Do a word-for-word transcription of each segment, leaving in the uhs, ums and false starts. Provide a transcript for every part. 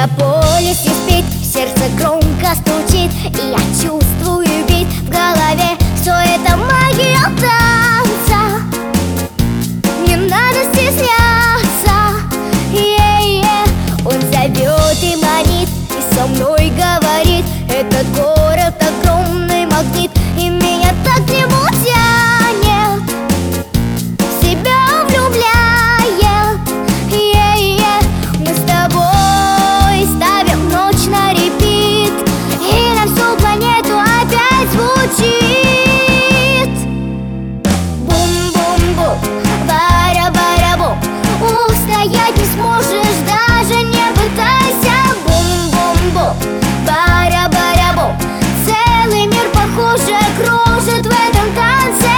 Мегаполис не спит, сердце громко стучит, и я чувствую бит в голове. Все это магия танца, не надо стесняться. е-е. Он зовет и манит, и со мной говорит: этот город огромный магнит, и меня так к нему тянет, в себя влюбляет. е-е. Мы с тобой ставим ночь на репит, и на всю планету опять звучит бум-бум-бум, бара-бара-бум. Устоять не сможешь, даже не пытайся. Бум-бум-бум, бара-бара-бум. Целый мир, похоже, кружит в этом танце.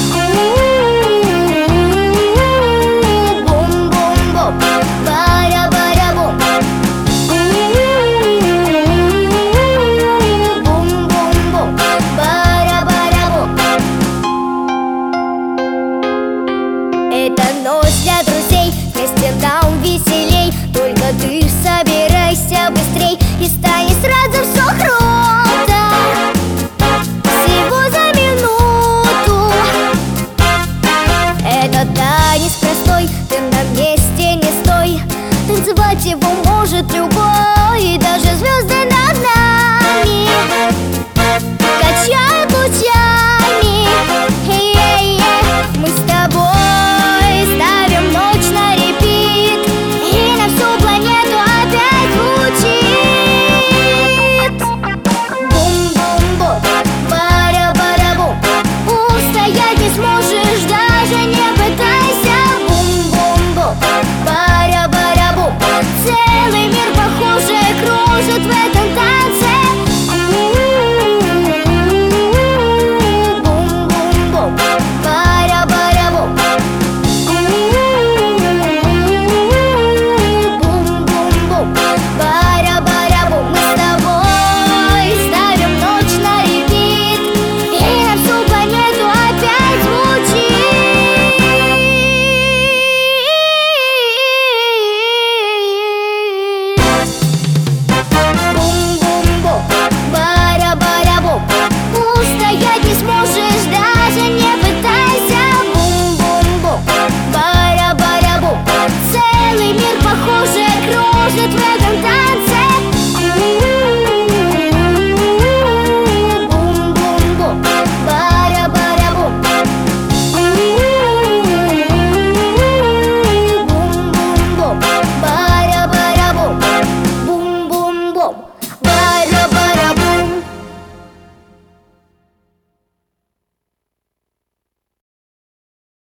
Бум-бум-бум, бара-бара-бум. Бум-бум-бум, бара-бара-бум. Это ночь для друзей, вместе нам веселей. Только ты собирайся быстрей, и станет сразу все круто, всего за минуту. Этот танец простой, ты на месте не стой. Танцевать его может любой, и даже звезды над нами качают лучами. е-е. Мы с тобой ставим ночь на репит, и на всю планету опять звучит бум-бум-бум, бара-бара-бум. Устоять не сможешь,